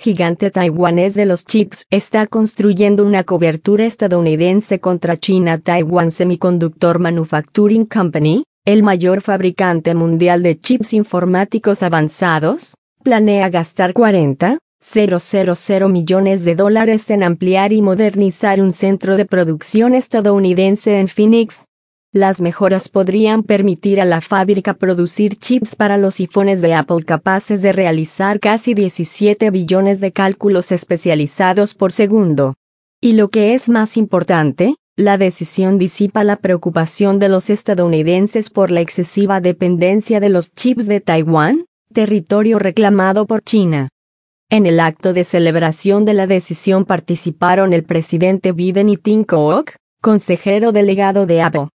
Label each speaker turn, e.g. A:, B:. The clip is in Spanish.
A: gigante taiwanés de los chips está construyendo una cobertura estadounidense contra China. Taiwan Semiconductor Manufacturing Company, el mayor fabricante mundial de chips informáticos avanzados, planea gastar 40,000 millones de dólares en ampliar y modernizar un centro de producción estadounidense en Phoenix. Las mejoras podrían permitir a la fábrica producir chips para los iPhones de Apple capaces de realizar casi 17 billones de cálculos especializados por segundo. Y lo que es más importante, la decisión disipa la preocupación de los estadounidenses por la excesiva dependencia de los chips de Taiwán, territorio reclamado por China. En el acto de celebración de la decisión participaron el presidente Biden y Tim Cook, consejero delegado de Apple.